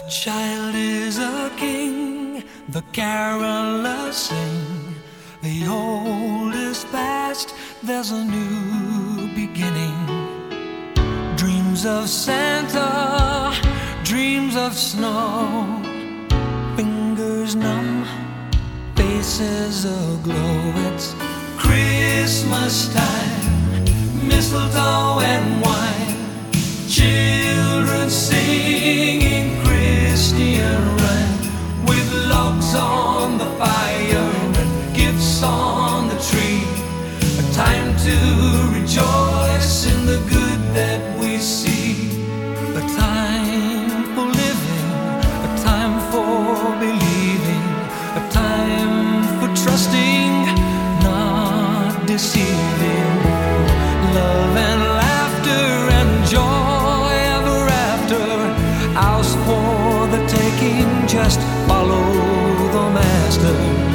child is a king, the carolers sing. The old is past, there's a new beginning. Dreams of Santa, dreams of snow, fingers numb, faces aglow. It's Christmas time, mistletoe and wine, children singing Christian rhyme, with logs on the fire and gifts on the tree. A time to rejoice in the good that we see. A time for living, a time for believing, a time for trusting, not deceiving. Love and laughter and joy ever after, ours for the taking. Just follow the master.